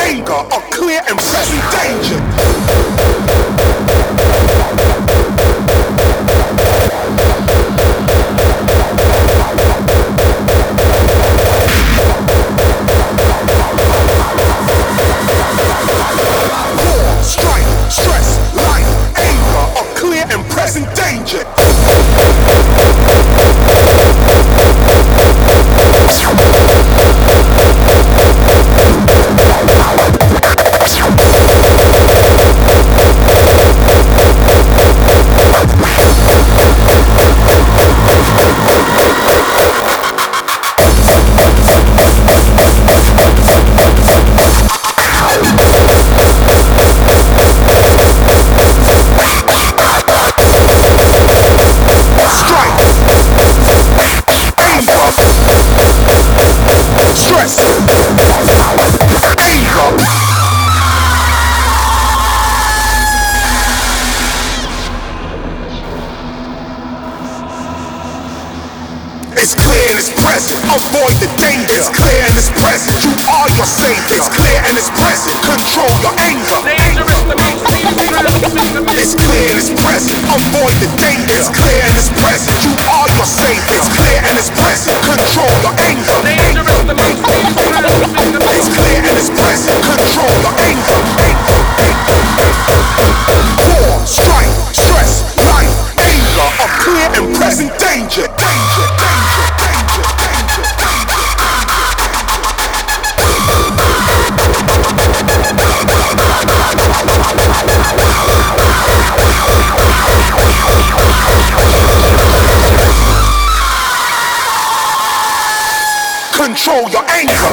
anger are clear and present danger. War, strife, stress, life, anger are clear and present danger. It's clear and it's present, avoid the danger. It's clear and it's present, you are your savior. It's clear and it's present, control your anger. It's clear and it's present, avoid the danger. It's clear and it's present, you are your savior. It's clear and it's present, control your anger. It's clear and it's present, control your anger. War, strife, stress, life, anger are clear and present danger. Control your anger.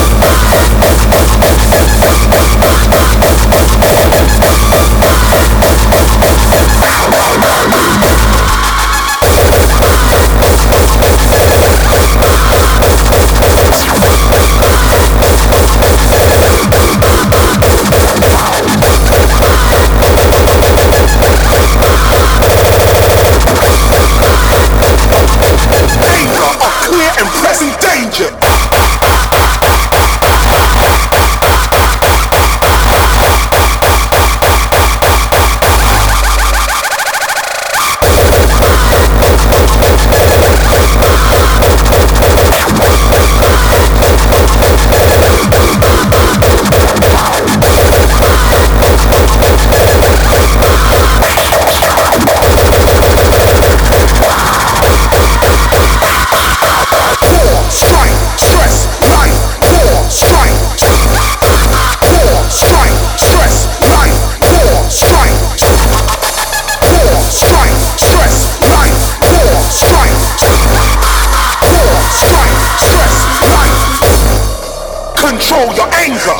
Control your anger.